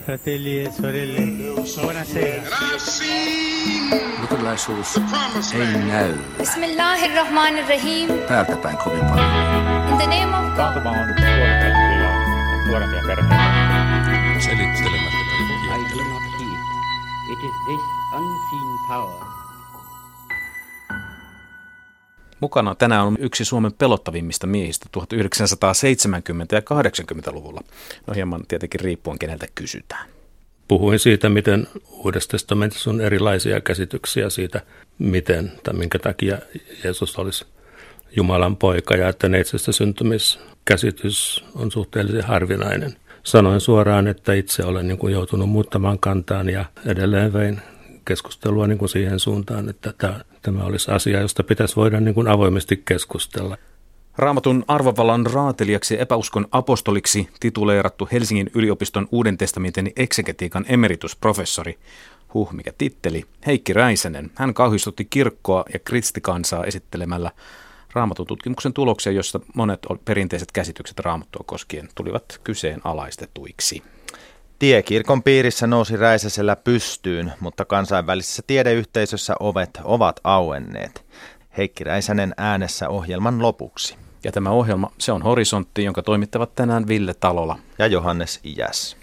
Fratelli e sorelle, buonasera. Luterilaisuus ei näy Bismillahirrahmanirrahim. täältä päin kovin paljon. In the name of God. Taantuma on Suomessa nuorempia perheitä. Selittelemättä I do not heed. It is this unseen power. Mukana tänään on yksi Suomen pelottavimmista miehistä 1970- ja 80-luvulla. No hieman tietenkin riippuen keneltä kysytään. Puhuin siitä, miten Uudessa testamentissa on erilaisia käsityksiä siitä, miten tai minkä takia Jeesus olisi Jumalan poika ja että neitsestä syntymiskäsitys on suhteellisen harvinainen. Sanoin suoraan, että itse olen joutunut muuttamaan kantaan ja edelleen vein keskustelua siihen suuntaan, että tämä olisi asia, josta pitäisi voida avoimesti keskustella. Raamatun arvovallan raatelijaksi ja epäuskon apostoliksi tituleerattu Helsingin yliopiston Uuden testamentin eksegetiikan emeritusprofessori, mikä titteli, Heikki Räisänen. Hän kauhistutti kirkkoa ja kristikansaa esittelemällä Raamatun tutkimuksen tuloksia, jossa monet perinteiset käsitykset Raamattua koskien tulivat kyseenalaistetuiksi. Tie kirkon piirissä nousi Räisäsellä pystyyn, mutta kansainvälisessä tiedeyhteisössä ovet ovat auenneet. Heikki Räisänen äänessä ohjelman lopuksi. Ja tämä ohjelma, se on Horisontti, jonka toimittavat tänään Ville Talola ja Johannes Ijäs.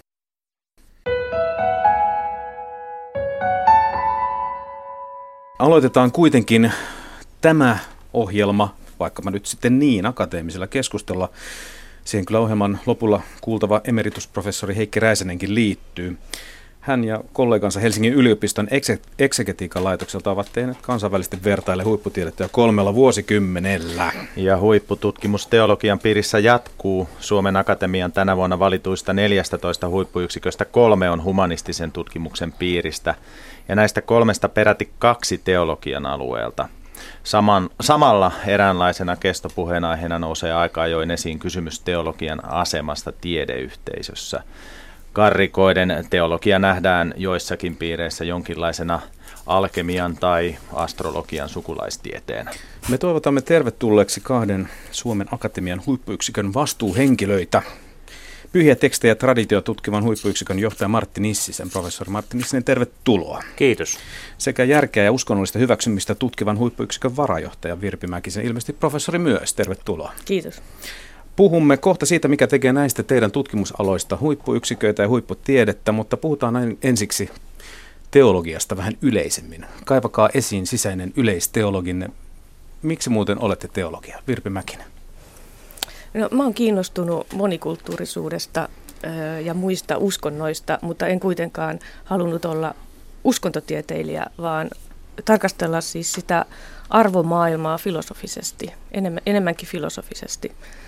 Aloitetaan kuitenkin tämä ohjelma, vaikka mä nyt sitten niin akateemisella keskustella. Siihen kyllä ohjelman lopulla kuultava emeritusprofessori Heikki Räisänenkin liittyy. Hän ja kollegansa Helsingin yliopiston eksegetiikan laitokselta ovat tehneet kansainvälisesti vertaille huipputiedettä jo 3 vuosikymmenellä. Ja huippututkimus teologian piirissä jatkuu. Suomen Akatemian tänä vuonna valituista 14 huippuyksiköstä 3 on humanistisen tutkimuksen piiristä. Ja näistä 3 peräti 2 teologian alueelta. Samalla eräänlaisena kestopuheenaiheena nousee aika ajoin esiin kysymys teologian asemasta tiedeyhteisössä. Karrikoiden teologia nähdään joissakin piireissä jonkinlaisena alkemian tai astrologian sukulaistieteen. Me toivotamme tervetulleeksi 2 Suomen Akatemian huippuyksikön vastuuhenkilöitä. Pyhiä tekstejä ja traditio tutkivan huippuyksikön johtaja Martti Nissisen. Professori Martti Nissinen, tervetuloa. Kiitos. Sekä järkeä ja uskonnollista hyväksymistä tutkivan huippuyksikön varajohtaja Virpi Mäkisen, ilmeisesti professori myös. Tervetuloa. Kiitos. Puhumme kohta siitä, mikä tekee näistä teidän tutkimusaloista huippuyksiköitä ja huipputiedettä, mutta puhutaan näin ensiksi teologiasta vähän yleisemmin. Kaivakaa esiin sisäinen yleisteologinne. Miksi muuten olette teologia? Virpi Mäkinen. No, mä oon kiinnostunut monikulttuurisuudesta ja muista uskonnoista, mutta en kuitenkaan halunnut olla uskontotieteilijä, vaan tarkastella siis sitä arvomaailmaa filosofisesti, enemmänkin filosofisesti.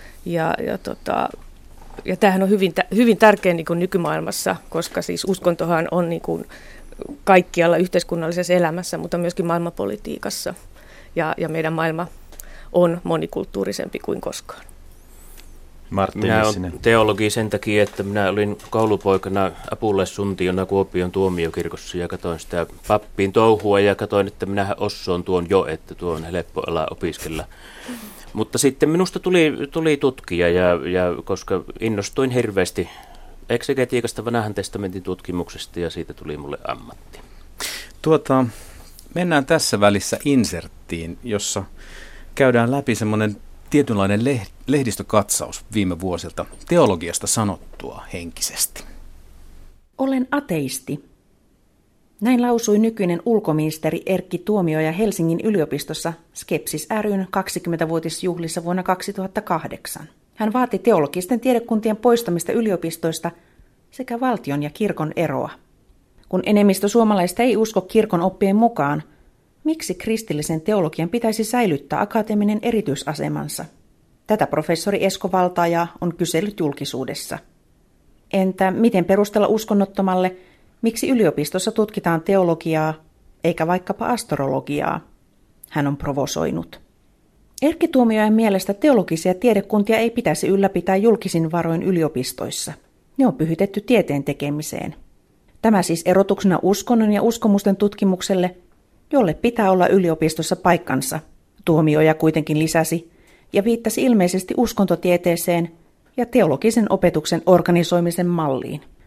Ja tämähän on hyvin tärkeä niin kuin nykymaailmassa, koska siis uskontohan on niin kuin kaikkialla yhteiskunnallisessa elämässä, mutta myöskin maailmanpolitiikassa. Ja meidän maailma on monikulttuurisempi kuin koskaan. Minä olen teologi sen takia, että minä olin koulupoikana apulaissuntiona Kuopion tuomiokirkossa ja katsoin sitä pappiin touhua ja katsoin, että minähän ossoon tuon jo, että tuon helppo ala opiskella. Mutta sitten minusta tuli tutkija ja koska innostuin hirveästi eksegetiikasta, vanhan testamentin tutkimuksesta ja siitä tuli mulle ammatti. Mennään tässä välissä inserttiin, jossa käydään läpi semmoinen tietynlainen lehdistökatsaus viime vuosilta teologiasta sanottua henkisesti. Olen ateisti. Näin lausui nykyinen ulkoministeri Erkki Tuomioja Helsingin yliopistossa Skepsis ry:n 20-vuotisjuhlissa vuonna 2008. Hän vaati teologisten tiedekuntien poistamista yliopistoista sekä valtion ja kirkon eroa. Kun enemmistö suomalaista ei usko kirkon oppien mukaan, miksi kristillisen teologian pitäisi säilyttää akateeminen erityisasemansa? Tätä professori Esko Valtaja on kysellyt julkisuudessa. Entä miten perustella uskonnottomalle, miksi yliopistossa tutkitaan teologiaa eikä vaikkapa astrologiaa? Hän on provosoinut. Erkki Tuomiojan mielestä teologisia tiedekuntia ei pitäisi ylläpitää julkisin varoin yliopistoissa. Ne on pyhitetty tieteen tekemiseen. Tämä siis erotuksena uskonnon ja uskomusten tutkimukselle, jolle pitää olla yliopistossa paikkansa, Tuomioja kuitenkin lisäsi ja viittasi ilmeisesti uskontotieteeseen ja teologisen opetuksen organisoimisen malliin.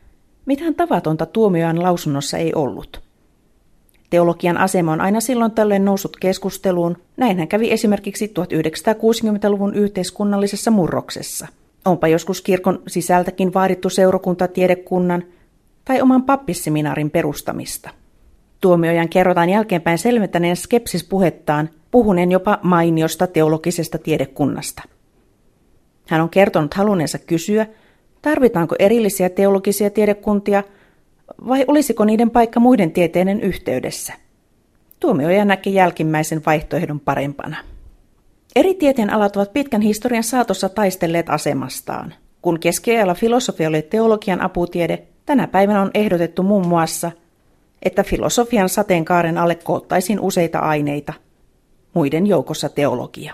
Mitään tavatonta Tuomiojan lausunnossa ei ollut. Teologian asema on aina silloin tällöin noussut keskusteluun. Näinhän kävi esimerkiksi 1960-luvun yhteiskunnallisessa murroksessa. Onpa joskus kirkon sisältäkin vaadittu seurakuntatiedekunnan tai oman pappisseminaarin perustamista. Tuomiojan kerrotaan jälkeenpäin selventäneen skepsispuhettaan, puhuneen jopa mainiosta teologisesta tiedekunnasta. Hän on kertonut halunneensa kysyä, tarvitaanko erillisiä teologisia tiedekuntia vai olisiko niiden paikka muiden tieteiden yhteydessä. Tuomioja näki jälkimmäisen vaihtoehdon parempana. Eri tieteenalat ovat pitkän historian saatossa taistelleet asemastaan. Kun keskiajalla filosofia oli teologian aputiede, tänä päivänä on ehdotettu muun muassa, että filosofian sateenkaaren alle koottaisiin useita aineita, muiden joukossa teologia.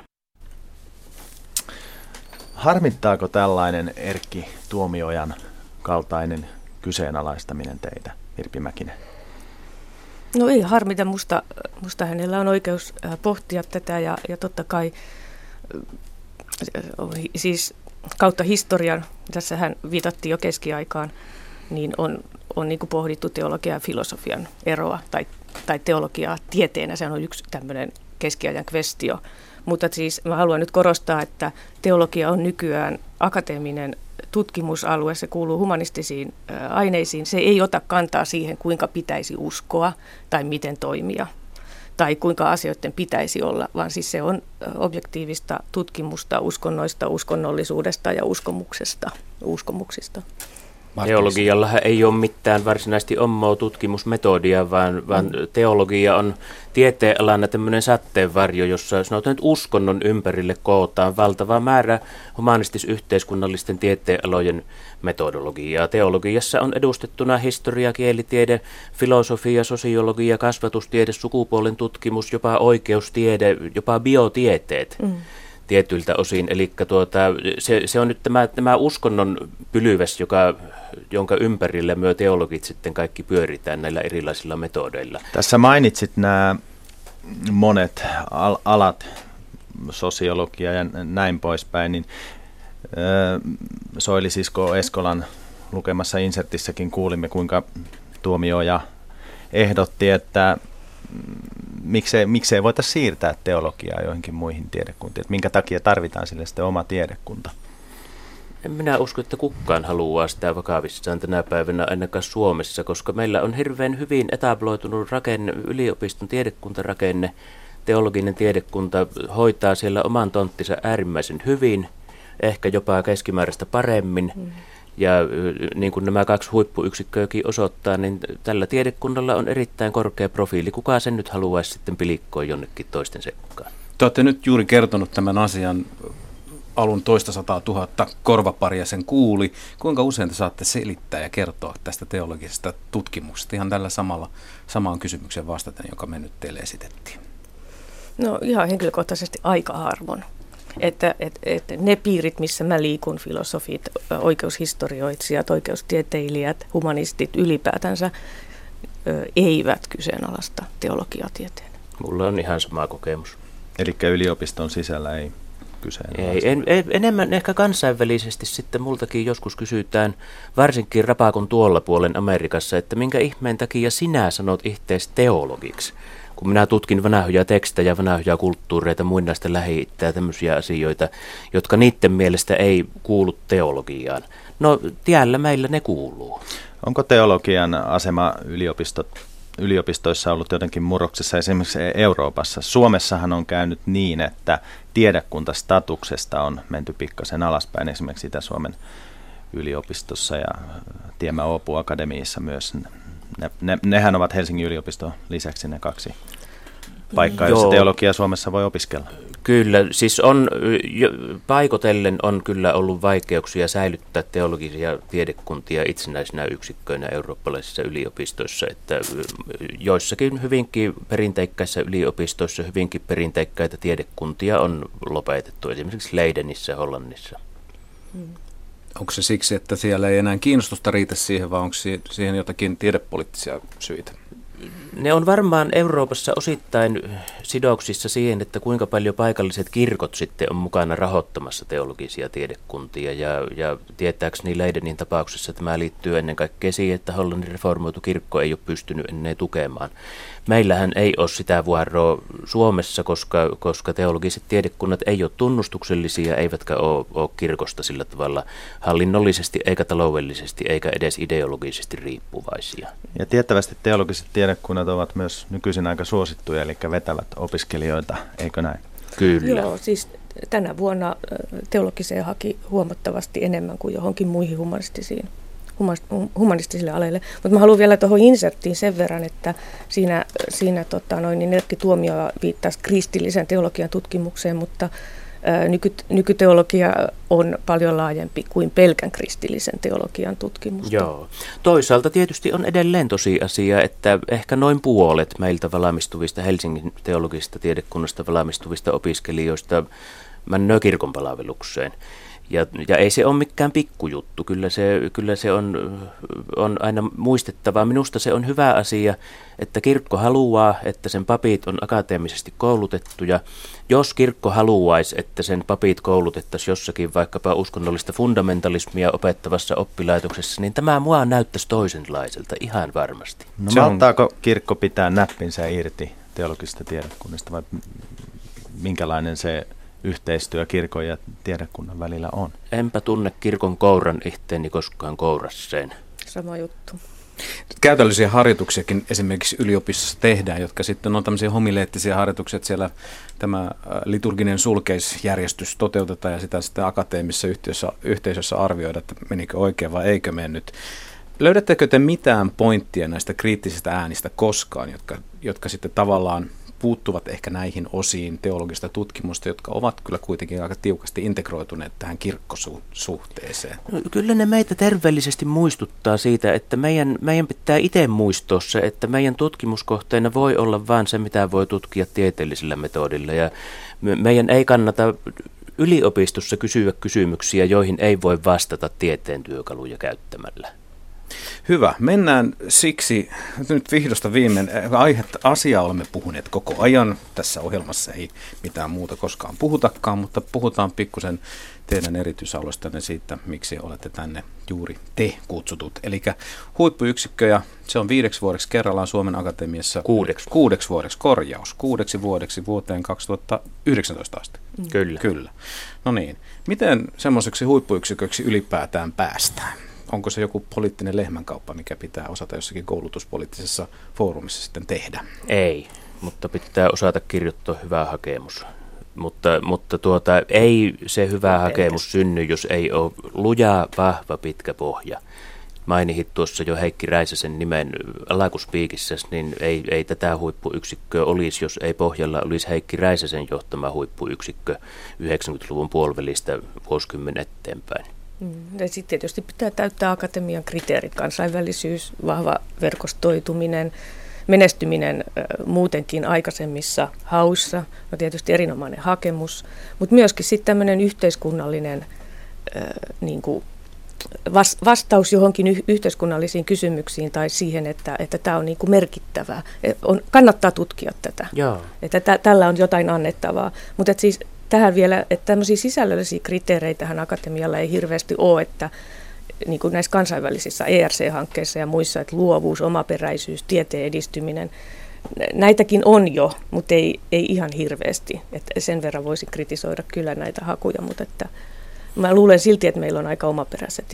Harmittaako tällainen Erkki Tuomiojan kaltainen kyseenalaistaminen teitä, Irpi Mäkinen? No ei harmita, musta hänellä on oikeus pohtia tätä ja totta kai siis kautta historian, tässä hän viitattiin jo keskiaikaan, niin on niin kuin pohdittu teologian ja filosofian eroa tai teologiaa tieteenä, se on yksi tämmöinen keskiajan kvestio. Mutta siis mä haluan nyt korostaa, että teologia on nykyään akateeminen tutkimusalue, se kuuluu humanistisiin aineisiin. Se ei ota kantaa siihen, kuinka pitäisi uskoa tai miten toimia tai kuinka asioiden pitäisi olla, vaan siis se on objektiivista tutkimusta uskonnoista, uskonnollisuudesta ja uskomuksista. Teologiallahan ei ole mitään varsinaisesti omaa tutkimusmetodia, vaan teologia on tieteenalana tämmöinen sateenvarjo, jossa sanotaan, että uskonnon ympärille kootaan valtava määrä humanistis-yhteiskunnallisten tieteenalojen metodologiaa. Teologiassa on edustettuna historia, kielitiede, filosofia, sosiologia, kasvatustiede, sukupuolen tutkimus, jopa oikeustiede, jopa biotieteet. Tietyiltä osin, eli se on nyt tämä uskonnon pylyväs, jonka ympärillä me teologit sitten kaikki pyöritään näillä erilaisilla metodeilla. Tässä mainitsit nämä monet alat, sosiologia ja näin poispäin, niin Soili-sisko Eskolan lukemassa insertissäkin kuulimme, kuinka Tuomioja ehdotti, että miksei voitaisiin siirtää teologiaa joihinkin muihin tiedekuntiin, että minkä takia tarvitaan sille sitten oma tiedekunta? En minä usko, että kukaan haluaa sitä vakavissaan tänä päivänä ainakaan Suomessa, koska meillä on hirveän hyvin etabloitunut rakenne, yliopiston tiedekuntarakenne, teologinen tiedekunta hoitaa siellä oman tonttinsa äärimmäisen hyvin, ehkä jopa keskimääräistä paremmin. Ja niin kuin nämä 2 huippuyksikköäkin osoittaa, niin tällä tiedekunnalla on erittäin korkea profiili. Kuka sen nyt haluaisi sitten pilikkoa jonnekin toisten sekkaan? Te olette nyt juuri kertonut tämän asian, alun 200 000 korvaparia sen kuuli. Kuinka usein te saatte selittää ja kertoa tästä teologisesta tutkimuksesta ihan tällä samaan kysymykseen vastaten, joka me nyt teille esitettiin? No ihan henkilökohtaisesti aika harvoin. Että ne piirit, missä mä liikun, filosofit, oikeushistorioitsijat, oikeustieteilijät, humanistit ylipäätänsä, eivät kyseenalaista teologiatieteen. Mulla on ihan sama kokemus. Eli yliopiston sisällä ei kyseenalaista? Ei, enemmän ehkä kansainvälisesti sitten multakin joskus kysytään, varsinkin rapakon tuolla puolen Amerikassa, että minkä ihmeen takia sinä sanot itseäsi teologiksi? Kun minä tutkin vanhoja tekstejä, vanhoja kulttuureita, muinaista lähi-itää, tämmöisiä asioita, jotka niiden mielestä ei kuulu teologiaan. No, tiellä meillä ne kuuluu. Onko teologian asema yliopistoissa ollut jotenkin murroksessa esimerkiksi Euroopassa? Suomessahan on käynyt niin, että tiedekuntastatuksesta on menty pikkasen alaspäin esimerkiksi Itä-Suomen yliopistossa ja Tiemä Oopu Akademiissa myös. Nehän ovat Helsingin yliopiston lisäksi ne 2 paikkaa, joissa teologiaa Suomessa voi opiskella. Kyllä, siis paikotellen on kyllä ollut vaikeuksia säilyttää teologisia tiedekuntia itsenäisinä yksikköinä eurooppalaisissa yliopistoissa, että joissakin hyvinkin perinteikkäissä yliopistoissa hyvinkin perinteikkäitä tiedekuntia on lopetettu, esimerkiksi Leidenissä, Hollannissa. Onko se siksi, että siellä ei enää kiinnostusta riitä siihen, vai onko siihen jotakin tiedepoliittisia syitä? Ne on varmaan Euroopassa osittain sidoksissa siihen, että kuinka paljon paikalliset kirkot sitten on mukana rahoittamassa teologisia tiedekuntia. Ja tietääkseni Leidenin tapauksessa tämä liittyy ennen kaikkea siihen, että Hollannin reformoitu kirkko ei ole pystynyt ennen tukemaan. Meillähän ei ole sitä vuoroa Suomessa, koska teologiset tiedekunnat ei ole tunnustuksellisia, eivätkä ole kirkosta sillä tavalla hallinnollisesti, eikä taloudellisesti, eikä edes ideologisesti riippuvaisia. Ja tiettävästi teologiset tiedekunnat ovat myös nykyisin aika suosittuja, eli vetävät opiskelijoita, eikö näin? Kyllä. Joo, siis tänä vuonna teologiseen haki huomattavasti enemmän kuin johonkin muihin humanistisille aleille. Mutta mä haluan vielä tuohon inserttiin sen verran, että siinä Erkki Tuomioja viittasi kristillisen teologian tutkimukseen, mutta nykyteologia on paljon laajempi kuin pelkän kristillisen teologian tutkimusta. Joo. Toisaalta tietysti on edelleen tosiasia, että ehkä noin puolet meiltä valmistuvista Helsingin teologisesta tiedekunnasta valmistuvista opiskelijoista mennään kirkonpalvelukseen. Ja ei se ole mikään pikkujuttu, kyllä se on aina muistettava. Minusta se on hyvä asia, että kirkko haluaa, että sen papit on akateemisesti koulutettuja. Jos kirkko haluaisi, että sen papit koulutettaisiin jossakin vaikkapa uskonnollista fundamentalismia opettavassa oppilaitoksessa, niin tämä mua näyttäisi toisenlaiselta ihan varmasti. No malttaako kirkko pitää näppinsä irti teologisesta tiedekunnista vai minkälainen se yhteistyö kirkon ja tiedekunnan välillä on? Enpä tunne kirkon kouran itteeni koskaan kourasseen. Sama juttu. Käytännöllisiä harjoituksiakin esimerkiksi yliopistossa tehdään, jotka sitten on tämmöisiä homileettisia harjoituksia, että siellä tämä liturginen sulkeisjärjestys toteutetaan ja sitä sitten akateemisessa yhteisössä arvioida, että menikö oikein vai eikö mennyt. Löydättekö te mitään pointtia näistä kriittisistä äänistä koskaan, jotka sitten tavallaan puuttuvat ehkä näihin osiin teologista tutkimusta, jotka ovat kyllä kuitenkin aika tiukasti integroituneet tähän kirkkosuhteeseen? No, kyllä ne meitä terveellisesti muistuttaa siitä, että meidän pitää itse muistaa se, että meidän tutkimuskohteena voi olla vain se, mitä voi tutkia tieteellisellä metodilla. Ja meidän ei kannata yliopistossa kysyä kysymyksiä, joihin ei voi vastata tieteen työkaluja käyttämällä. Hyvä. Mennään siksi nyt vihdosta viimein. Asiaa olemme puhuneet koko ajan. Tässä ohjelmassa ei mitään muuta koskaan puhutakaan, mutta puhutaan pikkusen teidän erityisalueestanne siitä, miksi olette tänne juuri te kutsutut. Eli huippuyksikköjä, se on 5 vuodeksi kerrallaan Suomen Akatemiassa. 6 vuodeksi, korjaus. 6 vuodeksi vuoteen 2019 asti. Kyllä. No niin. Miten semmoiseksi huippuyksiköksi ylipäätään päästään? Onko se joku poliittinen lehmänkauppa, mikä pitää osata jossakin koulutuspoliittisessa foorumissa sitten tehdä? Ei, mutta pitää osata kirjoittaa hyvä hakemus. Mutta ei se hyvä hakemus synny, jos ei ole luja, vahva, pitkä pohja. Mainitsit tuossa jo Heikki Räisäsen nimen alakuspiikissä, niin ei tätä huippuyksikköä olisi, jos ei pohjalla olisi Heikki Räisäsen johtama huippuyksikkö 90-luvun puolivälistä vuosikymmen eteenpäin. Ja sitten tietysti pitää täyttää akatemian kriteerit, kansainvälisyys, vahva verkostoituminen, menestyminen muutenkin aikaisemmissa hauissa, no tietysti erinomainen hakemus, mutta myöskin sitten tämmöinen yhteiskunnallinen niin kuin vastaus johonkin yhteiskunnallisiin kysymyksiin tai siihen, että tämä on niin kuin merkittävää. Kannattaa tutkia tätä, Joo. Että tällä on jotain annettavaa, mutta siis tähän vielä, että tämmöisiä sisällöllisiä kriteereitähän akatemialla ei hirveästi ole, että niin kuin näissä kansainvälisissä ERC-hankkeissa ja muissa, että luovuus, omaperäisyys, tieteen edistyminen, näitäkin on jo, mutta ei ihan hirveästi. Että sen verran voisi kritisoida kyllä näitä hakuja, mutta että mä luulen silti, että meillä on aika omaperäiset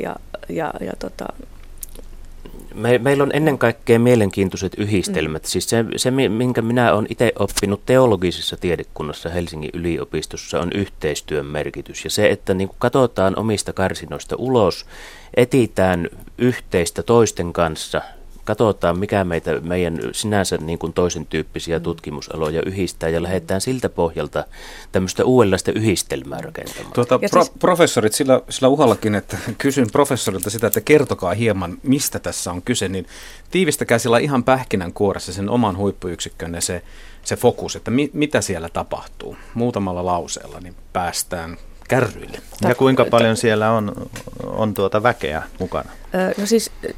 Meillä on ennen kaikkea mielenkiintoiset yhdistelmät. Siis se, minkä minä olen itse oppinut teologisessa tiedekunnassa Helsingin yliopistossa, on yhteistyön merkitys. Ja se, että niin kuin katsotaan omista karsinoista ulos, etsitään yhteistä toisten kanssa, katsotaan mikä meidän sinänsä niin kuin toisen tyyppisiä tutkimusaloja yhdistää ja lähdetään siltä pohjalta tämmöistä uudenlaista yhdistelmää rakentamaan. Professorit sillä uhallakin, että kysyn professorilta sitä, että kertokaa hieman, mistä tässä on kyse, niin tiivistäkää sillä ihan pähkinänkuoressa sen oman huippuyksikkönne se fokus, että mitä siellä tapahtuu. Muutamalla lauseella niin päästään kärryille. Ja kuinka paljon siellä on väkeä mukana? No siis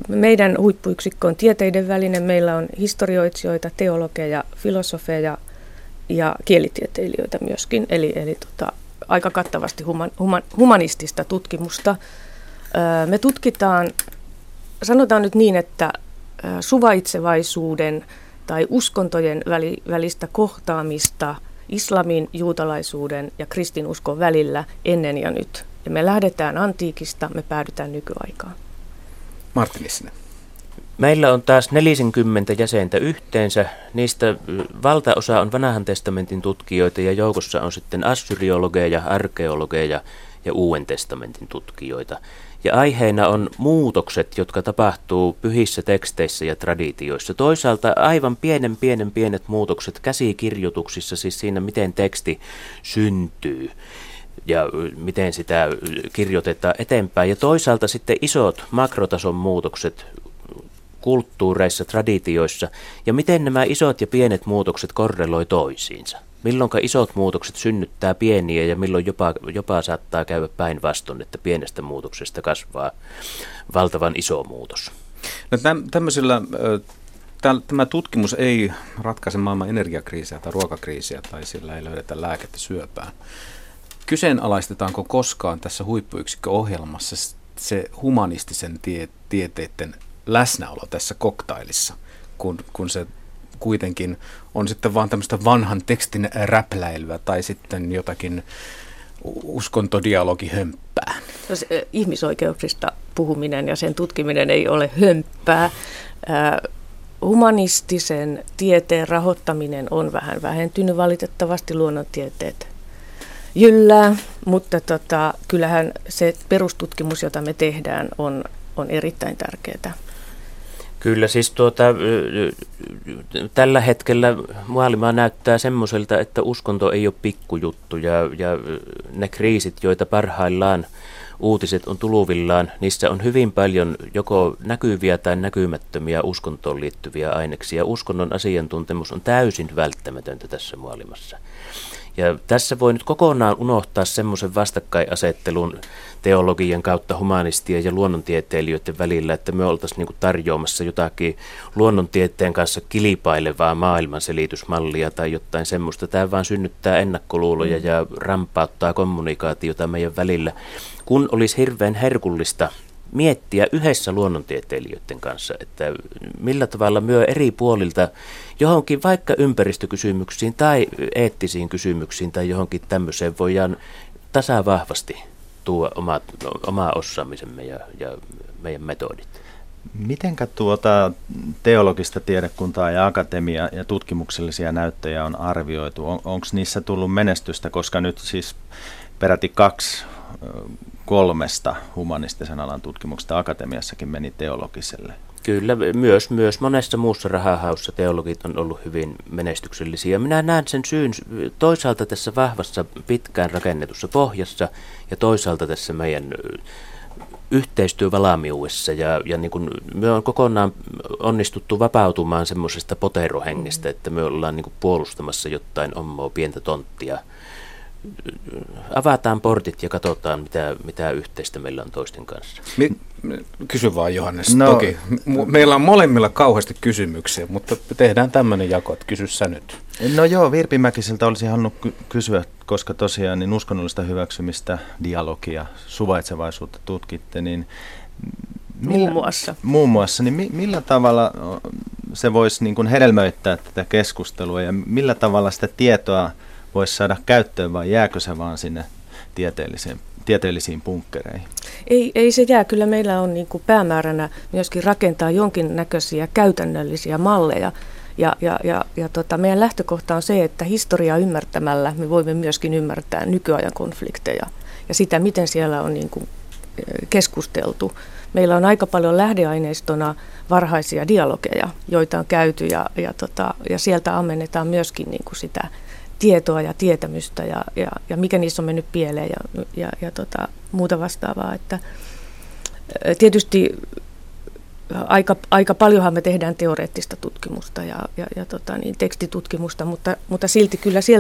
meidän huippuyksikkö on tieteiden välinen. Meillä on historioitsijoita, teologeja, filosofeja ja kielitieteilijöitä myöskin. Eli aika kattavasti humanistista tutkimusta. Me tutkitaan, sanotaan nyt niin, että suvaitsevaisuuden tai uskontojen välistä kohtaamista islamin, juutalaisuuden ja kristinuskon välillä ennen ja nyt. Ja me lähdetään antiikista, me päädytään nykyaikaan. Martti Nissinen. Meillä on taas 40 jäsentä yhteensä. Niistä valtaosa on vanhan testamentin tutkijoita ja joukossa on sitten assyriologeja, arkeologeja ja uuden testamentin tutkijoita. Ja aiheena on muutokset, jotka tapahtuu pyhissä teksteissä ja traditioissa. Toisaalta aivan pienet muutokset käsikirjoituksissa, siis siinä miten teksti syntyy ja miten sitä kirjoitetaan eteenpäin. Ja toisaalta sitten isot makrotason muutokset kulttuureissa, traditioissa ja miten nämä isot ja pienet muutokset korreloi toisiinsa. Milloinka isot muutokset synnyttää pieniä ja milloin jopa saattaa käydä päinvastoin, että pienestä muutoksesta kasvaa valtavan iso muutos. No tämä tutkimus ei ratkaise maailman energiakriisiä tai ruokakriisiä tai sillä ei löydetä lääkettä syöpään. Kyseenalaistetaanko koskaan tässä huippuyksikköohjelmassa se humanistisen tieteiden läsnäolo tässä koktailissa, kun se kuitenkin on sitten vaan tämmöistä vanhan tekstin räpläilyä tai sitten jotakin uskontodialogihömppää? Ihmisoikeuksista puhuminen ja sen tutkiminen ei ole hömppää. Humanistisen tieteen rahoittaminen on vähän vähentynyt valitettavasti, luonnontieteet jyllää, mutta kyllähän se perustutkimus, jota me tehdään, on erittäin tärkeää. Kyllä, siis tällä hetkellä maailma näyttää semmoiselta, että uskonto ei ole pikkujuttu ja ne kriisit, joita parhaillaan uutiset on tuluvillaan, niissä on hyvin paljon joko näkyviä tai näkymättömiä uskontoon liittyviä aineksia. Uskonnon asiantuntemus on täysin välttämätöntä tässä maailmassa. Ja tässä voi nyt kokonaan unohtaa semmoisen vastakkainasettelun teologian kautta humanistien ja luonnontieteilijöiden välillä, että me oltaisiin niin kuin tarjoamassa jotakin luonnontieteen kanssa kilpailevaa maailmanselitysmallia tai jotain semmoista. Tämä vaan synnyttää ennakkoluuloja ja rampauttaa kommunikaatiota meidän välillä, kun olisi hirveän herkullista miettiä yhdessä luonnontieteilijöiden kanssa, että millä tavalla myö eri puolilta johonkin vaikka ympäristökysymyksiin tai eettisiin kysymyksiin tai johonkin tämmöiseen voidaan tasavahvasti tuoda oma osaamisemme ja meidän metodit. Mitenkä teologista tiedekuntaa ja akatemia ja tutkimuksellisia näyttöjä on arvioitu? Onko niissä tullut menestystä, koska nyt siis peräti 2/3 humanistisen alan tutkimuksesta akatemiassakin meni teologiselle? Kyllä, myös monessa muussa rahahaussa teologit on ollut hyvin menestyksellisiä. Minä näen sen syyn toisaalta tässä vahvassa pitkään rakennetussa pohjassa ja toisaalta tässä meidän yhteistyövalmiudessa ja niin kuin me on kokonaan onnistuttu vapautumaan semmoisesta poterohengestä, että me ollaan niin kuin puolustamassa jotain omaa pientä tonttia. Avataan portit ja katsotaan, mitä yhteistä meillä on toisten kanssa. Kysy vaan, Johannes. Toki. Meillä on molemmilla kauheasti kysymyksiä, mutta tehdään tämmöinen jako, että kysy sä nyt. No joo, Virpi Mäkiseltä olisi halunnut kysyä, koska tosiaan niin uskonnollista hyväksymistä, dialogia, suvaitsevaisuutta tutkitte, niin muun muassa, niin millä tavalla se voisi niin kuin hedelmöittää tätä keskustelua ja millä tavalla sitä tietoa voisi saada käyttöön vai jääkö se vaan sinne tieteellisiin bunkkereihin? Ei se jää. Kyllä meillä on niin kuin päämääränä myöskin rakentaa jonkinnäköisiä käytännöllisiä malleja. Meidän lähtökohta on se, että historiaa ymmärtämällä me voimme myöskin ymmärtää nykyajan konflikteja ja sitä, miten siellä on niin kuin keskusteltu. Meillä on aika paljon lähdeaineistona varhaisia dialogeja, joita on käyty ja sieltä ammennetaan myöskin niin kuin sitä tietoa ja tietämystä ja mikä niissä on mennyt pieleen ja muuta vastaavaa. Että tietysti aika paljonhan me tehdään teoreettista tutkimusta ja tekstitutkimusta, mutta silti kyllä sieltä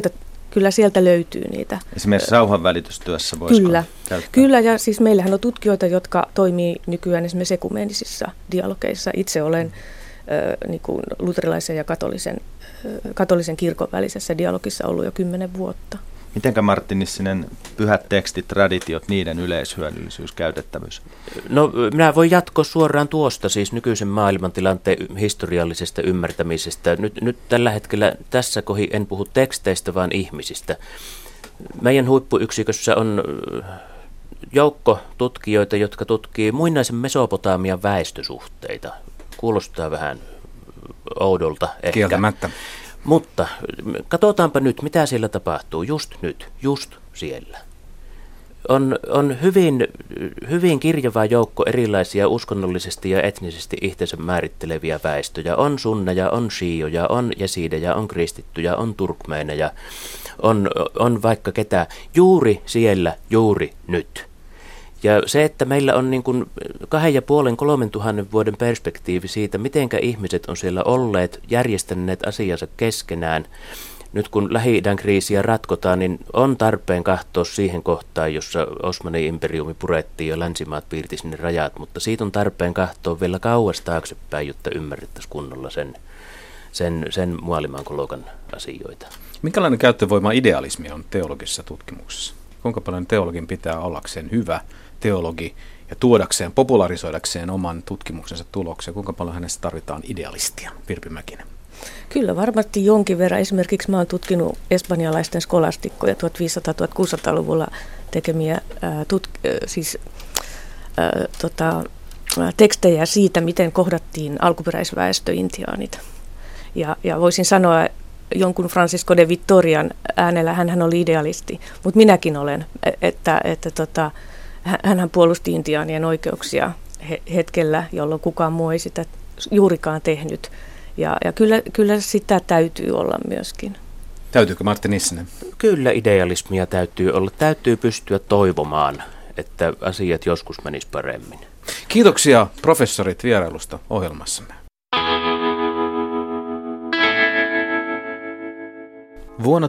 kyllä sieltä löytyy niitä. Esimerkiksi rauhanvälitystyössä voisiko käyttää? Kyllä, ja siis meillähän on tutkijoita, jotka toimii nykyään esimerkiksi ekumeenisissa dialogeissa. Itse olen niin kuin luterilaisen ja katolisen kirkon välisessä dialogissa ollut jo 10 vuotta. Mitenkä Martti Nissinen pyhät tekstit, traditiot, niiden yleishyödyllisyys, käytettävyys? No minä voin jatkaa suoraan tuosta, siis nykyisen maailmantilanteen historiallisesta ymmärtämisestä. Nyt tällä hetkellä tässä kohi en puhu teksteistä, vaan ihmisistä. Meidän huippuyksikössä on joukko tutkijoita, jotka tutkii muinaisen Mesopotamian väestösuhteita. Kuulostaa vähän oudolta ehkä. Kieltämättä. Mutta katsotaanpa nyt, mitä siellä tapahtuu just siellä. On hyvin kirjava joukko erilaisia uskonnollisesti ja etnisesti itsensä määritteleviä väestöjä. On sunneja, on shiioja, on jesidejä, on kristittyjä, on turkmeeneja, on vaikka ketä. Juuri siellä, juuri nyt. Ja se, että meillä on niin kuin 2,5–3 tuhannen vuoden perspektiivi siitä, mitenkä ihmiset on siellä olleet, järjestäneet asiansa keskenään. Nyt kun Lähi-idän kriisiä ratkotaan, niin on tarpeen katsoa siihen kohtaan, jossa Osmanin imperiumi purettiin ja länsimaat piirti sinne rajat, mutta siitä on tarpeen katsoa vielä kauas taaksepäin, jotta ymmärrettäisiin kunnolla sen maailmankolokan asioita. Minkälainen käyttövoima idealismi on teologisessa tutkimuksessa? Kuinka paljon teologin pitää ollakseen hyvä teologi ja tuodakseen, popularisoidakseen oman tutkimuksensa tuloksia? Kuinka paljon hänestä tarvitaan idealistia? Virpi Mäkinen. Kyllä varmasti jonkin verran. Esimerkiksi mä oon tutkinut espanjalaisten skolastikkoja 1500–1600-luvulla tekemiä tekstejä siitä, miten kohdattiin alkuperäisväestö intiaanit. Ja voisin sanoa jonkun Francisco de Vitorian äänellä, hän oli idealisti, mutta minäkin olen, että hänhän puolusti intiaanien oikeuksia hetkellä, jolloin kukaan muu ei sitä juurikaan tehnyt. Ja kyllä sitä täytyy olla myöskin. Täytyykö Martti Nissinen? Kyllä idealismia täytyy olla. Täytyy pystyä toivomaan, että asiat joskus menis paremmin. Kiitoksia professorit vierailusta ohjelmassamme. Vuonna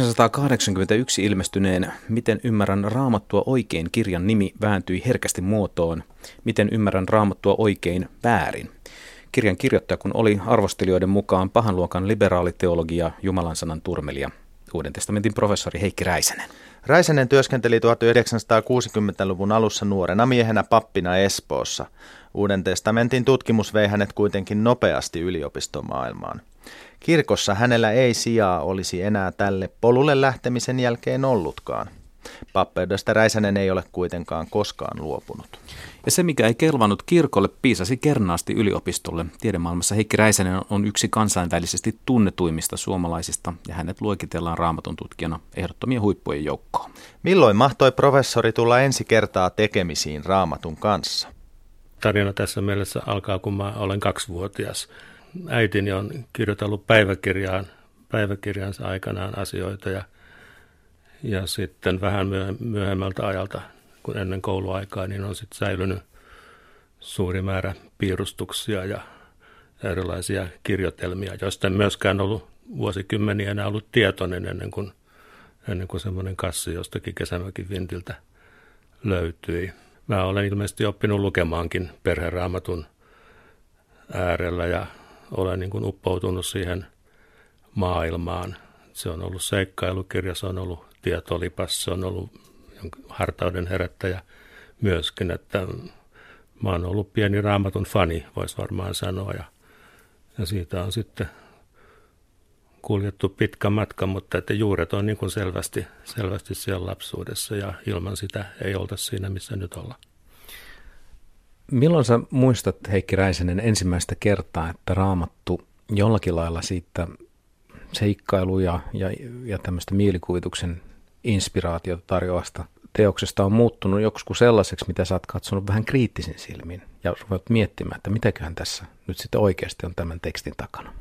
1981 ilmestyneen Miten ymmärrän raamattua oikein -kirjan nimi vääntyi herkästi muotoon Miten ymmärrän raamattua oikein väärin. Kirjan kirjoittaja kun oli arvostelijoiden mukaan pahan luokan liberaaliteologi ja Jumalan sanan turmelija, Uuden testamentin professori Heikki Räisänen. Räisänen työskenteli 1960-luvun alussa nuorena miehenä pappina Espoossa. Uuden testamentin tutkimus vei hänet kuitenkin nopeasti yliopistomaailmaan. Kirkossa hänellä ei sijaa olisi enää tälle polulle lähtemisen jälkeen ollutkaan. Pappeudesta Räisänen ei ole kuitenkaan koskaan luopunut. Ja se, mikä ei kelvannut kirkolle, piisasi kernaasti yliopistolle. Tiedemaailmassa Heikki Räisänen on yksi kansainvälisesti tunnetuimmista suomalaisista, ja hänet luokitellaan Raamatun tutkijana ehdottomien huippujen joukkoon. Milloin mahtoi professori tulla ensi kertaa tekemisiin Raamatun kanssa? Tarina tässä mielessä alkaa, kun mä olen 2-vuotias. Äitini on kirjoitellut päiväkirjaansa aikanaan asioita ja sitten vähän myöhemmältä ajalta, kun ennen kouluaikaa, niin on sitten säilynyt suuri määrä piirustuksia ja erilaisia kirjoitelmia, joista en myöskään ollut vuosikymmeniä enää ollut tietoinen ennen kuin semmoinen kassi jostakin Kesämäki Vintiltä löytyi. Mä olen ilmeisesti oppinut lukemaankin perheraamatun äärellä ja olen niin kuin uppoutunut siihen maailmaan. Se on ollut seikkailukirja, se on ollut tietolipas, se on ollut hartauden herättäjä myöskin, että mä oon ollut pieni Raamatun fani, voisi varmaan sanoa, ja siitä on sitten kuljettu pitkä matka, mutta että juuret on niin kuin selvästi siellä lapsuudessa ja ilman sitä ei oltaisi siinä, missä nyt ollaan. Milloin sä muistat, Heikki Räisänen, ensimmäistä kertaa, että Raamattu jollakin lailla siitä seikkailuja ja tämmöistä mielikuvituksen inspiraatiota tarjoavasta teoksesta on muuttunut joskus sellaiseksi, mitä sä oot katsonut vähän kriittisin silmin ja ruvat miettimään, että mitäköhän tässä nyt sitten oikeasti on tämän tekstin takana?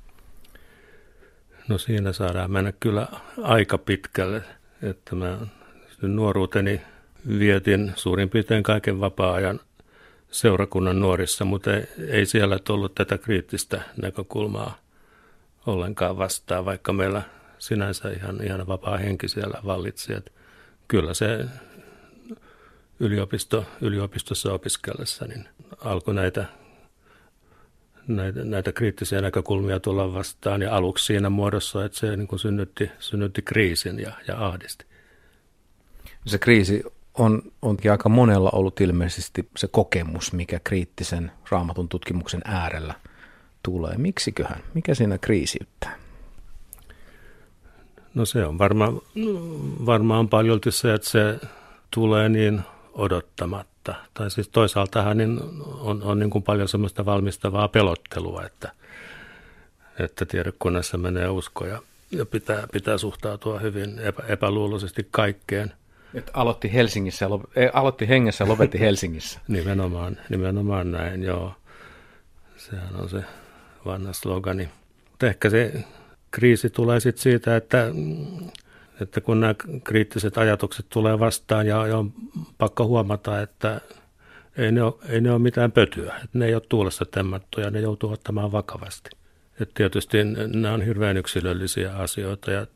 No siinä saadaan mennä kyllä aika pitkälle, että mä nuoruuteni vietin suurin piirtein kaiken vapaa-ajan seurakunnan nuorissa, mutta ei siellä tullut tätä kriittistä näkökulmaa ollenkaan vastaan, vaikka meillä sinänsä ihan vapaa henki siellä vallitsi. Että kyllä se yliopistossa opiskellessa niin alkoi näitä kriittisiä näkökulmia tulla vastaan ja aluksi siinä muodossa, että se niin kuin synnytti kriisin ja ahdisti. Se kriisi onkin aika monella ollut ilmeisesti se kokemus, mikä kriittisen Raamatun tutkimuksen äärellä tulee. Miksiköhän? Mikä siinä kriisiyttää? No se on varmaan paljolti se, että se tulee niin odottamatta. Tai siis toisaaltahan niin on niin kuin paljon semmoista valmistavaa pelottelua, että tiedekunnassa menee usko ja pitää suhtautua hyvin epäluuloisesti kaikkeen. Että aloitti hengessä ja lopetti Helsingissä. Nimenomaan näin, joo. Sehän on se vanha slogani. Mutta ehkä se kriisi tulee sitten siitä, että kun nämä kriittiset ajatukset tulee vastaan ja on pakko huomata, että ei ne ole mitään pötyä. Että ne ei ole tuulesta temmattuja, ne joutuu ottamaan vakavasti. Et tietysti nämä on hirveän yksilöllisiä asioita ja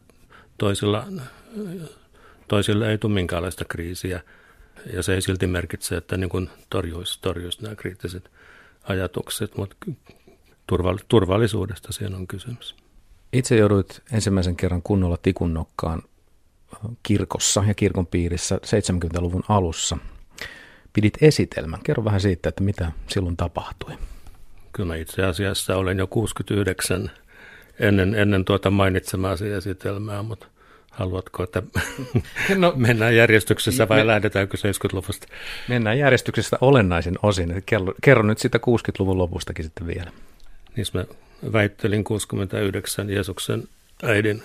toisille ei tule minkäänlaista kriisiä. Ja se ei silti merkitse, että niin kuin torjuisi nämä kriittiset ajatukset, mutta turvallisuudesta siinä on kysymys. Itse jouduit ensimmäisen kerran kunnolla tikunnokkaan kirkossa ja kirkon piirissä 70-luvun alussa. Pidit esitelmän. Kerro vähän siitä, että mitä silloin tapahtui. Kyllä itse asiassa olen jo 69 ennen tuota mainitsemaasi esitelmää, mutta haluatko, että mennään järjestyksessä vai lähdetäänkö 70-luvusta? Mennään järjestyksessä olennaisin osin. Kerro nyt sitä 60-luvun lopustakin sitten vielä. Niin mä väittelin 69 Jeesuksen äidin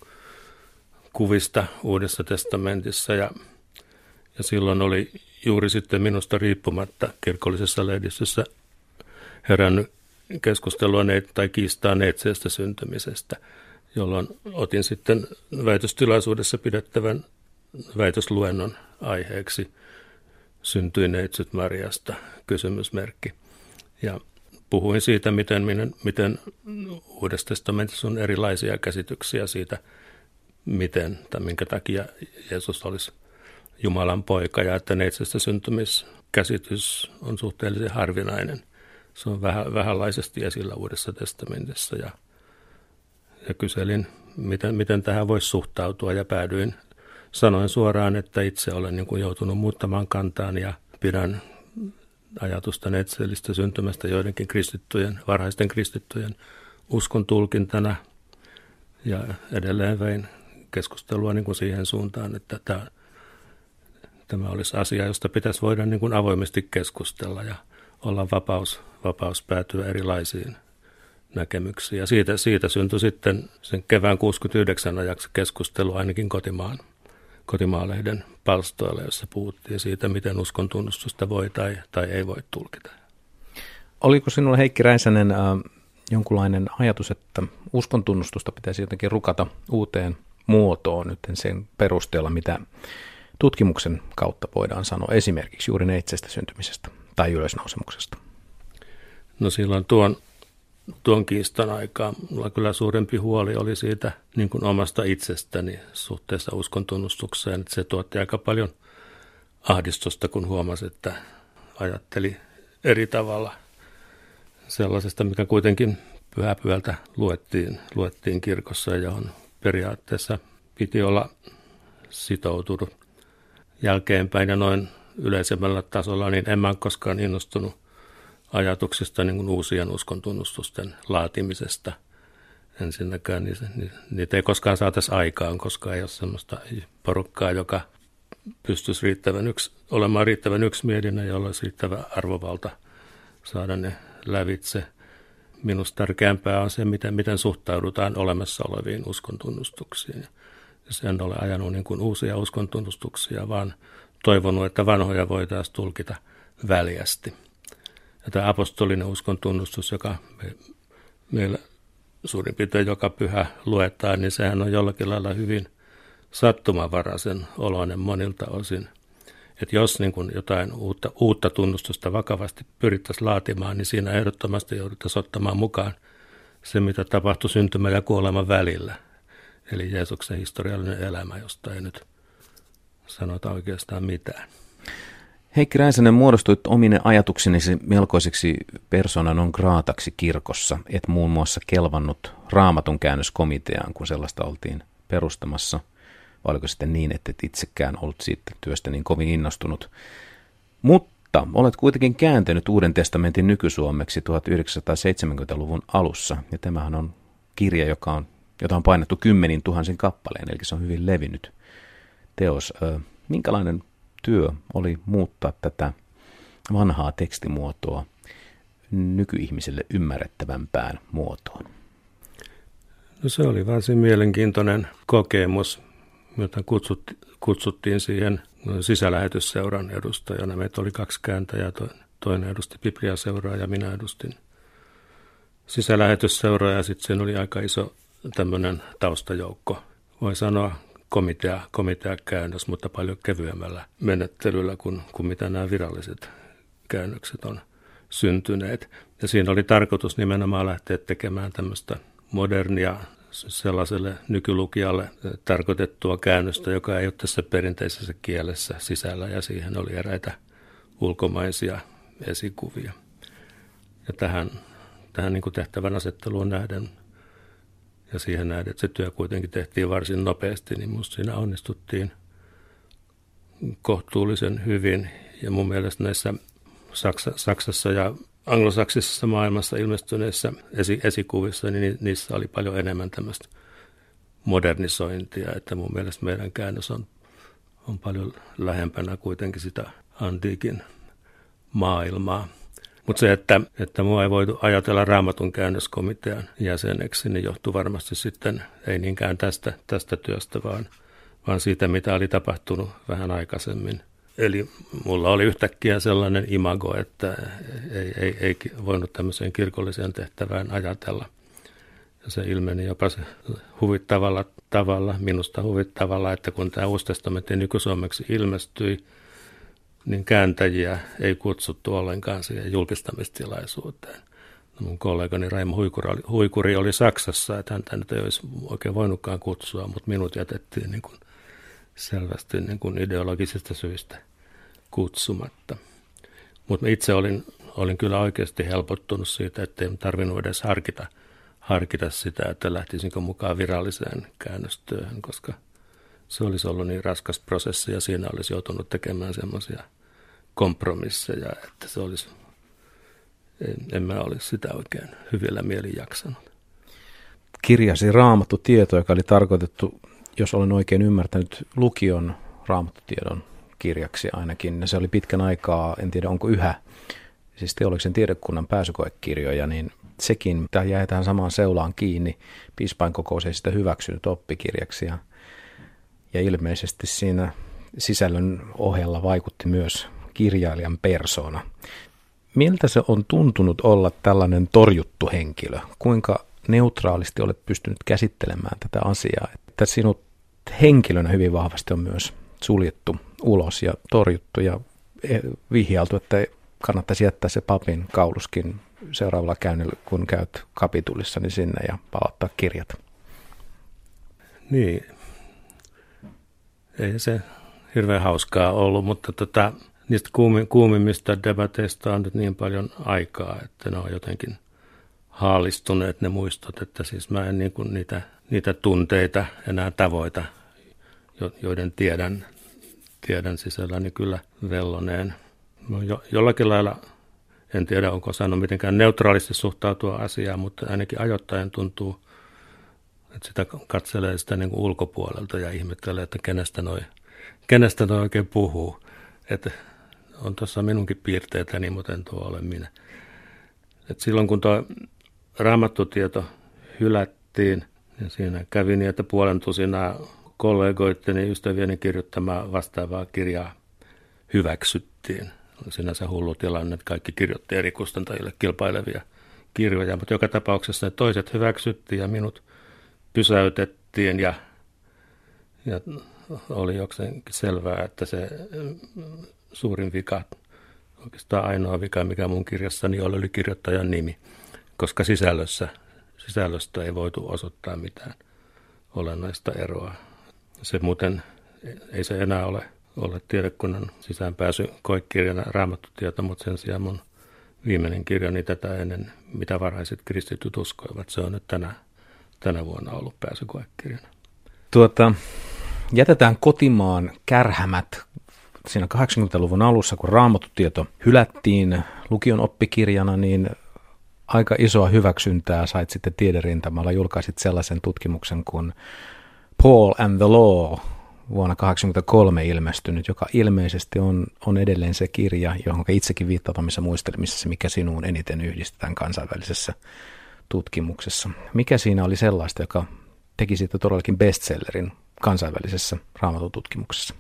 kuvista Uudessa testamentissa ja silloin oli juuri sitten minusta riippumatta kirkollisessa lehdistössä herännyt keskustelua tai kiistaa neitseestä syntymisestä, jolloin otin sitten väitöstilaisuudessa pidettävän väitösluennon aiheeksi syntyi neitsyt Mariasta, kysymysmerkki. Ja puhuin siitä, miten Uudessa testamentissa on erilaisia käsityksiä siitä, miten tai minkä takia Jeesus olisi Jumalan poika ja että neitsestä syntymiskäsitys on suhteellisen harvinainen. Se on vähänlaisesti esillä Uudessa testamentissa ja kyselin, miten tähän voisi suhtautua ja sanoin suoraan, että itse olen niin kuin joutunut muuttamaan kantaan ja pidän ajatusta neitseellisestä syntymästä joidenkin varhaisten kristittyjen uskon tulkintana ja edelleen vein keskustelua niin kuin siihen suuntaan, että tämä olisi asia, josta pitäisi voida niin kuin avoimesti keskustella ja olla vapaus päätyä erilaisiin näkemyksiin. Ja siitä syntyi sitten sen kevään 69 ajaksi keskustelu ainakin Kotimaa-lehden palstoilla, jossa puhuttiin siitä, miten uskon tunnustusta voi tai ei voi tulkita. Oliko sinulla, Heikki Räisänen, jonkunlainen ajatus, että uskon tunnustusta pitäisi jotenkin rukata uuteen muotoon nyt sen perusteella, mitä tutkimuksen kautta voidaan sanoa esimerkiksi juuri neitseestä syntymisestä tai ylösnousemuksesta? No silloin tuon kiistan aikaan mulla kyllä suurempi huoli oli siitä niin kuin omasta itsestäni suhteessa uskon tunnustukseen, että se tuotti aika paljon ahdistusta, kun huomasi, että ajatteli eri tavalla sellaisesta, mikä kuitenkin pyhäpyhältä luettiin kirkossa ja johon periaatteessa piti olla sitoutunut jälkeenpäin ja noin yleisemmällä tasolla, niin en mä ole koskaan innostunut ajatuksista niin kuin uusien uskontunnustusten laatimisesta. Ensinnäkään niitä ei koskaan saataisi aikaan, koska ei ole sellaista porukkaa, joka pystyisi olemaan riittävän yksimielinen, jolla olisi riittävä arvovalta saada ne lävitse. Minusta tärkeämpää on se, miten suhtaudutaan olemassa oleviin uskontunnustuksiin. En ole ajanut niin kuin uusia uskontunnustuksia, vaan toivonut, että vanhoja voitaisiin tulkita väljästi. Ja tämä apostolinen uskontunnustus, joka meillä suurin piirtein joka pyhä luetaan, niin sehän on jollakin lailla hyvin sattumanvaraisen oloinen monilta osin. Että jos niin kuin jotain uutta tunnustusta vakavasti pyrittäisiin laatimaan, niin siinä ehdottomasti jouduttaisiin ottamaan mukaan se, mitä tapahtui syntymän ja kuoleman välillä. eli Jeesuksen historiallinen elämä, josta ei nyt sanota oikeastaan mitään. Heikki Räisänen, muodostuit omine ajatuksinesi melkoiseksi persona non grataksi kirkossa, et muun muassa kelvannut Raamatun käännöskomiteaan, kun sellaista oltiin perustamassa. Vai oliko sitten niin, että et itsekään ollut siitä työstä niin kovin innostunut? Mutta olet kuitenkin kääntänyt Uuden testamentin nykysuomeksi 1970-luvun alussa, ja tämähän on kirja, jota on painettu 10 000 kappaleen, eli se on hyvin levinnyt teos. Minkälainen työ oli muuttaa tätä vanhaa tekstimuotoa nykyihmiselle ymmärrettävämpään muotoon? No se oli varsin mielenkiintoinen kokemus, jota kutsuttiin siihen sisälähetysseuran edustajana. Meitä oli 2 kääntäjää, toinen edusti Bibliaseuraa ja minä edustin sisälähetysseuraa, ja sitten siinä oli aika iso tämmöinen taustajoukko. Voi sanoa komiteakäännös, mutta paljon kevyemmällä menettelyllä kuin mitä nämä viralliset käännökset on syntyneet. Ja siinä oli tarkoitus nimenomaan lähteä tekemään tämmöistä modernia sellaiselle nykylukijalle tarkoitettua käännöstä, joka ei ole tässä perinteisessä kielessä sisällä, ja siihen oli eräitä ulkomaisia esikuvia. Ja tähän niin kuin tehtävän asetteluun nähden ja siihen nähden, että se työ kuitenkin tehtiin varsin nopeasti, niin minusta siinä onnistuttiin kohtuullisen hyvin. Ja mun mielestä näissä Saksassa ja anglosaksisessa maailmassa ilmestyneissä esikuvissa, niin niissä oli paljon enemmän tämmöistä modernisointia, että mun mielestä meidän käännös on paljon lähempänä kuitenkin sitä antiikin maailmaa. Mutta se, että mua ei voitu ajatella Raamatun käännöskomitean jäseneksi, niin johtui varmasti sitten ei niinkään tästä työstä, vaan siitä, mitä oli tapahtunut vähän aikaisemmin. Eli mulla oli yhtäkkiä sellainen imago, että ei voinut tämmöiseen kirkolliseen tehtävään ajatella. Ja se ilmeni jopa se minusta huvittavalla, että kun tämä Uusi testamentti nykysuomeksi ilmestyi, niin kääntäjiä ei kutsuttu ollenkaan siihen julkistamistilaisuuteen. No mun kollegani Raimo Huikuri oli Saksassa, että häntä nyt ei olisi oikein voinutkaan kutsua, mutta minut jätettiin niin kuin selvästi niin kuin ideologisista syistä kutsumatta. Mutta itse olin kyllä oikeasti helpottunut siitä, että ei tarvinnut edes harkita sitä, että lähtisinkö mukaan viralliseen käännöstyöhön, koska se olisi ollut niin raskas prosessi ja siinä olisi joutunut tekemään semmoisia kompromisseja, että se olisi, en mä olisi sitä oikein hyvillä mielin jaksanut. Kirjasi Raamattu-tieto, joka oli tarkoitettu, jos olen oikein ymmärtänyt, lukion Raamattu-tiedon kirjaksi ainakin. Se oli pitkän aikaa, en tiedä onko yhä, siis teologisen tiedekunnan pääsykoekirjoja, niin sekin jäi tähän samaan seulaan kiinni. Piispainkokous ei sitä hyväksynyt oppikirjaksi ja ilmeisesti siinä sisällön ohella vaikutti myös kirjailijan persoona. Miltä se on tuntunut olla tällainen torjuttu henkilö? Kuinka neutraalisti olet pystynyt käsittelemään tätä asiaa, että sinut henkilönä hyvin vahvasti on myös suljettu ulos ja torjuttu ja vihjailtu, että kannattaisi jättää se papin kauluskin seuraavalla käynnillä, kun käyt kapitulissa, niin sinne ja palauttaa kirjat. Niin, ei se hirveän hauskaa ollut, mutta niistä kuumimmista debateista on nyt niin paljon aikaa, että ne on jotenkin haalistuneet ne muistot, että siis mä en niin kuin niitä tunteita enää tavoita, joiden tiedän sisälläni kyllä velloneen. No jollakin lailla, en tiedä onko saanut mitenkään neutraalisti suhtautua asiaan, mutta ainakin ajoittain tuntuu, että sitä katselee sitä niin kuin ulkopuolelta ja ihmettelee, että kenestä noi oikein puhuu. Että on tuossa minunkin piirteitäni, mutta en tuo ole minä. Et silloin kun tuo Raamattu-tieto hylättiin, niin siinä kävi niin, että 500 kollegoitteni ystävieni kirjoittamaa vastaavaa kirjaa hyväksyttiin. Sinänsä hullu tilanne, että kaikki kirjoitti eri kustantajille kilpailevia kirjoja, mutta joka tapauksessa ne toiset hyväksyttiin ja minut pysäytettiin ja oli jokseenkin selvää, että se suurin vika, oikeastaan ainoa vika, mikä mun kirjassani oli kirjoittajan nimi, koska sisällöstä ei voitu osoittaa mitään olennaista eroa. Se muuten ei se enää ole tiedekunnan sisäänpääsy koekirjana Raamattutieto, mutta sen sijaan mun viimeinen kirjani tätä ennen, mitä varhaiset kristityt uskoivat. Se on nyt tänä vuonna ollut pääsykoekirjana. Jätetään kotimaan kärhämät siinä 80-luvun alussa, kun Raamattutieto hylättiin lukion oppikirjana, niin aika isoa hyväksyntää sait sitten tiederintamalla. Julkaisit sellaisen tutkimuksen kuin Paul and the Law, vuonna 1983 ilmestynyt, joka ilmeisesti on edelleen se kirja, johon itsekin viittaat omissa muistelmissa, mikä sinuun eniten yhdistetään kansainvälisessä tutkimuksessa. Mikä siinä oli sellaista, joka teki siitä todellakin bestsellerin kansainvälisessä raamatututkimuksessa?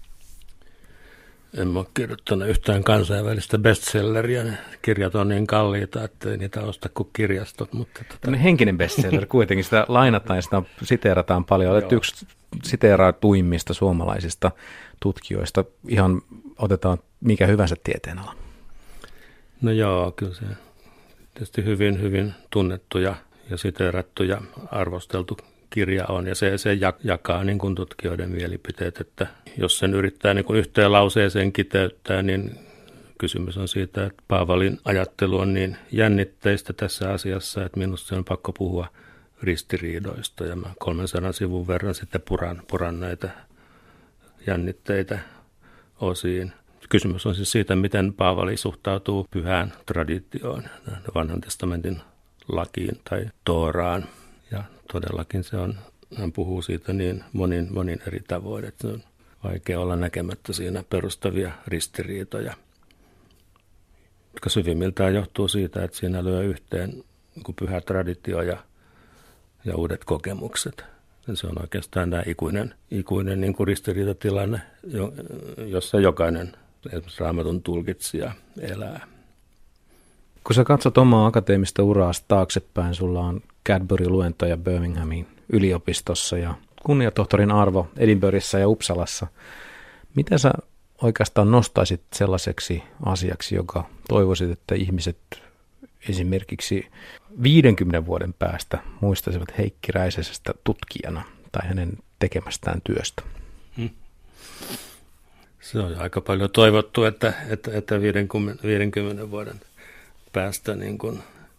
En ole kirjoittanut yhtään kansainvälistä bestselleriä. Ne kirjat on niin kalliita, että ei niitä osta kuin kirjastot. Mutta henkinen bestseller kuitenkin, sitä lainataan ja sitä siteerataan paljon. Olet yksi siteeratuimmista suomalaisista tutkijoista. Ihan otetaan mikä hyvänsä tieteenala. No joo, kyllä se tietysti hyvin, hyvin tunnettu ja siteerattu ja arvosteltu kirja on, ja se jakaa niin kuin tutkijoiden mielipiteet, että jos sen yrittää niin kuin yhteen lauseeseen kiteyttää, niin kysymys on siitä, että Paavalin ajattelu on niin jännitteistä tässä asiassa, että minusta on pakko puhua ristiriidoista, ja mä 300 sivun verran sitten puran näitä jännitteitä osiin. Kysymys on siis siitä, miten Paavali suhtautuu pyhään traditioon, vanhan testamentin lakiin tai Tooraan. Ja todellakin hän puhuu siitä niin monin eri tavoin, että on vaikea olla näkemättä siinä perustavia ristiriitoja, jotka syvimmiltään johtuu siitä, että siinä lyö yhteen pyhä traditio ja uudet kokemukset. Ja se on oikeastaan tämä ikuinen niin kuin ristiriitatilanne, jossa jokainen esimerkiksi Raamatun tulkitsija elää. Kun sä katsot omaa akateemista uraa taaksepäin, sulla on Cadbury-luentoja Birminghamin yliopistossa ja kunniatohtorin arvo Edinburghissa ja Uppsalassa. Mitä sä oikeastaan nostaisit sellaiseksi asiaksi, joka toivoisit, että ihmiset esimerkiksi 50 vuoden päästä muistaisivat Heikki Räisäsestä tutkijana tai hänen tekemästään työstä? Se on aika paljon toivottu, että 50 vuoden päästä niin kuin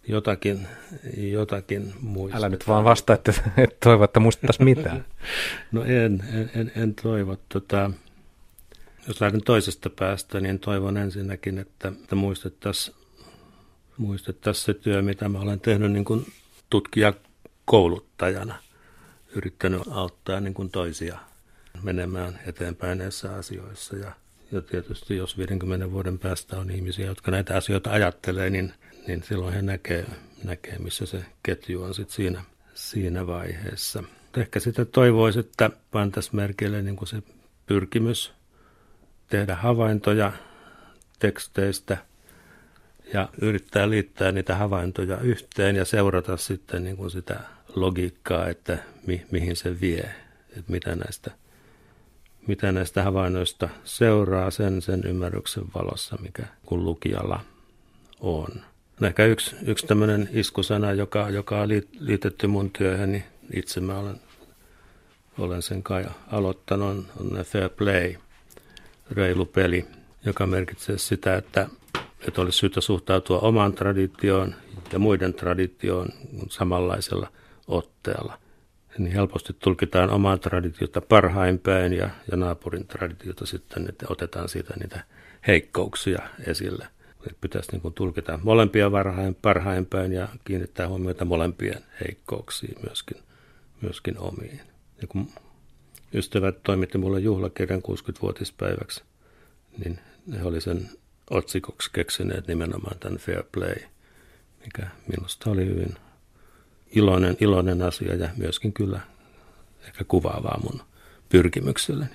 jotakin muistaa. Älä nyt vaan vastaa, että et toivo, että muistettaisiin mitään. No en toivo. Jos lähden toisesta päästä, niin toivon ensinnäkin, että muistettaisiin se työ, mitä mä olen tehnyt niin kuin tutkijakouluttajana. Yrittänyt auttaa niin kuin toisia menemään eteenpäin näissä asioissa. Ja tietysti jos 50 vuoden päästä on ihmisiä, jotka näitä asioita ajattelee, niin silloin he näkee, missä se ketju on sitten siinä vaiheessa. Ehkä sitä toivoisi, että pantaisiin merkille niin kuin se pyrkimys tehdä havaintoja teksteistä ja yrittää liittää niitä havaintoja yhteen ja seurata sitten niin kuin sitä logiikkaa, että mihin se vie, että mitä näistä havainnoista seuraa sen ymmärryksen valossa, mikä kun lukijalla on. Ehkä yksi tämmöinen iskusana, joka on liitetty mun työhöni, itse mä olen sen kai aloittanut, on fair play, reilu peli, joka merkitsee sitä, että olisi syytä suhtautua omaan traditioon ja muiden traditioon samanlaisella otteella. Niin helposti tulkitaan omaa traditiota parhain päin ja naapurin traditiota sitten, että otetaan siitä niitä heikkouksia esille. Pitäisi niin kuin tulkita molempia parhain päin ja kiinnittää huomiota molempien heikkouksiin myöskin omiin. Ja kun ystävät toimitti mulle juhlakirjan 60-vuotispäiväksi, niin he oli sen otsikoksi keksineet nimenomaan tämän fair play, mikä minusta oli hyvin iloinen asia ja myöskin kyllä ehkä kuvaavaa mun pyrkimykselleni.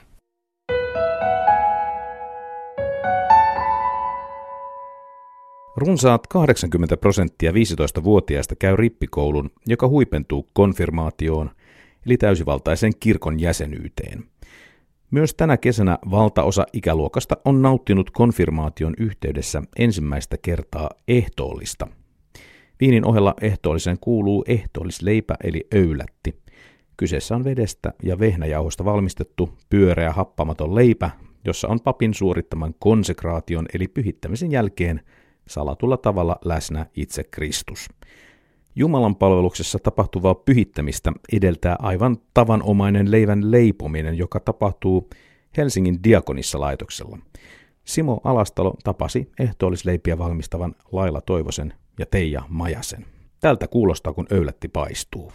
Runsaat 80% 15-vuotiaista käy rippikoulun, joka huipentuu konfirmaatioon, eli täysivaltaisen kirkon jäsenyyteen. Myös tänä kesänä valtaosa ikäluokasta on nauttinut konfirmaation yhteydessä ensimmäistä kertaa ehtoollista. Viinin ohella ehtoolliseen kuuluu ehtoollisleipä eli öylätti. Kyseessä on vedestä ja vehnäjauhosta valmistettu pyöreä happamaton leipä, jossa on papin suorittaman konsekraation eli pyhittämisen jälkeen salatulla tavalla läsnä itse Kristus. Jumalan palveluksessa tapahtuvaa pyhittämistä edeltää aivan tavanomainen leivän leipominen, joka tapahtuu Helsingin Diakonissalaitoksella. Simo Alastalo tapasi ehtoollisleipiä valmistavan Laila Toivosen ja Teija Majasen. Tältä kuulostaa, kun öylätti paistuu.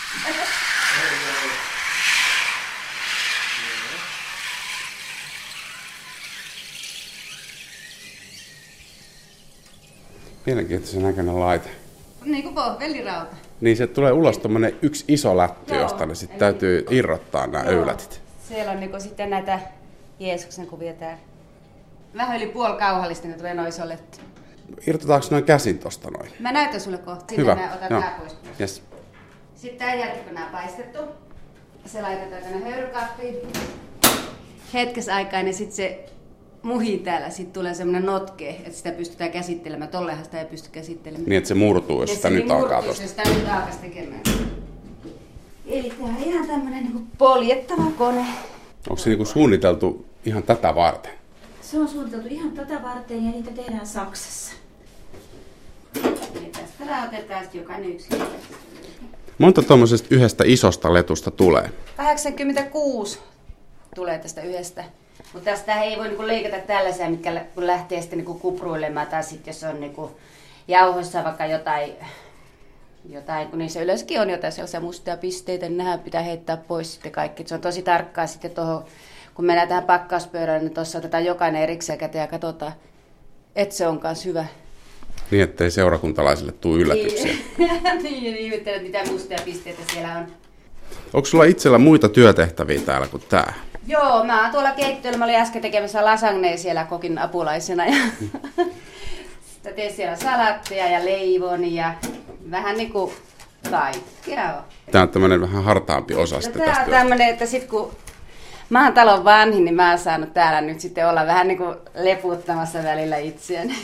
Mielenkiintoisen näköinen laite. Niin kuin velirauta. Niin se tulee ulos tommonen yksi iso lätty, josta ne sitten täytyy irrottaa nämä öylätit. Siellä on niinku sitten näitä Jeesuksen kuvia täällä. Vähän yli puoli kauhallista ne tulee noin isollettu. Irtotetaanko noin käsin tosta noin? Mä näytän sulle kohta. Hyvä. Otan tää pois. Yes. Sitten tämän jälkeen kun nää paistettu, se laitetaan tänne höyrykappiin. Hetkessä aikaa, niin sitten se muhii täällä, sitten tulee semmoinen notke, että sitä pystytään käsittelemään. Tollehan sitä ei pysty käsittelemään. Niin, että se murtuu, jos sitä nyt alkaa tosta. Jos sitä nyt alkaisi tekemään. Eli tää on ihan tämmönen niinku poljettava kone. Onko se niinku suunniteltu ihan tätä varten? Se on suunniteltu ihan tätä varten ja niitä tehdään Saksassa. Eli tästä rautetaan jokainen yksinkertaisesti. Monta tuommoisesta yhdestä isosta letusta tulee? 86 tulee tästä yhdestä. Mutta tästä ei voi niinku leikata tällaisia, mitkä kun lähtee sitten niinku kupruilemaan, tai sitten jos on niinku jauhoissa vaikka jotain, kun niissä yleensäkin on jotain sellaisia mustia pisteitä, niin nehän pitää heittää pois sitten kaikki. Se on tosi tarkkaa sitten tuohon, kun mennään tähän pakkauspöydälle, niin tuossa otetaan jokainen erikseen käteen ja katsotaan, että se on myös hyvä. Niin, ettei seurakuntalaisille tule yllätyksiä. Niin, ihmettelen, mitä mustia pisteitä siellä on. Onko sulla itsellä muita työtehtäviä täällä kuin tää? Joo, mä oon tuolla keittiöllä. Mä olin äsken tekemässä lasagnea siellä kokin apulaisena. Ja sitten teen siellä salatteja ja leivon ja vähän niinku kaikkea on. Tää on tämmönen vähän hartaampi osa sitten tästä Tää on tämmönen, että sit kun mä oon talon vanhin, niin mä oon saanut täällä nyt sitten olla vähän niinku leputtamassa välillä itseäni.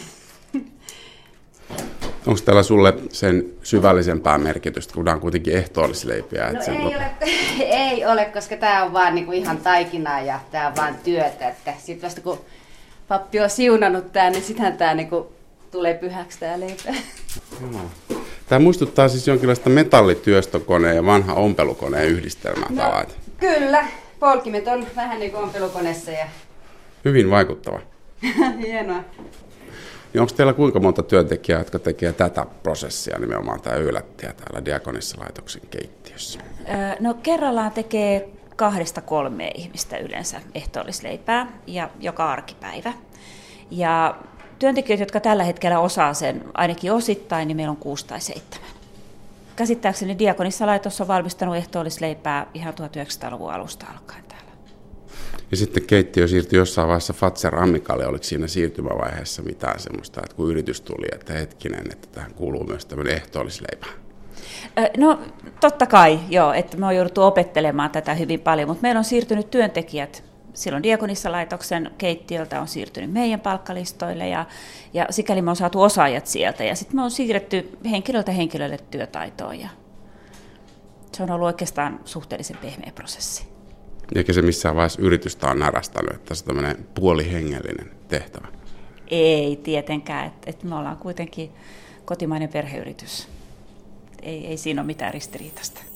Onko täällä sulle sen syvällisempää merkitystä, kun nämä on kuitenkin ehtoollisleipiä? No ei ole, koska tää on vaan niinku ihan taikinaa ja tää on vaan työtä. Että sit vasta kun pappi on siunannut tää, niin sitähän tää niinku tulee pyhäksi tää leipä. Tämä muistuttaa siis jonkinlaista metallityöstökoneen ja vanha ompelukoneen yhdistelmää. No, kyllä, polkimet on vähän niin kuin ompelukoneessa. Ja... Hyvin vaikuttava. Hienoa. Niin onko teillä kuinka monta työntekijää, jotka tekee tätä prosessia, nimenomaan tämä öylättiä täällä Diakonissalaitoksen keittiössä? No kerrallaan tekee 2-3 ihmistä yleensä ehtoollisleipää ja joka arkipäivä. Ja työntekijöitä, jotka tällä hetkellä osaa sen ainakin osittain, niin meillä on 6 tai 7. Käsittääkseni Diakonissalaitos on valmistanut ehtoollisleipää ihan 1900-luvun alusta alkaen täällä. Ja sitten keittiö siirtyi jossain vaiheessa Fazer Ammikalle. Oliko siinä siirtymävaiheessa mitään semmoista, että kun yritys tuli, että hetkinen, että tähän kuuluu myös tämmöinen ehtoollisleipä? No totta kai, joo, että me on jouduttu opettelemaan tätä hyvin paljon, mutta meillä on siirtynyt työntekijät. Silloin Diakonissalaitoksen keittiöltä on siirtynyt meidän palkkalistoille ja sikäli me on saatu osaajat sieltä ja sitten me on siirretty henkilöltä henkilölle työtaitoon ja se on ollut oikeastaan suhteellisen pehmeä prosessi. Eikä se missään vaiheessa yritystä on närästänyt, että se on tämmöinen puolihengellinen tehtävä? Ei tietenkään, että me ollaan kuitenkin kotimainen perheyritys. Ei siinä ole mitään ristiriitasta.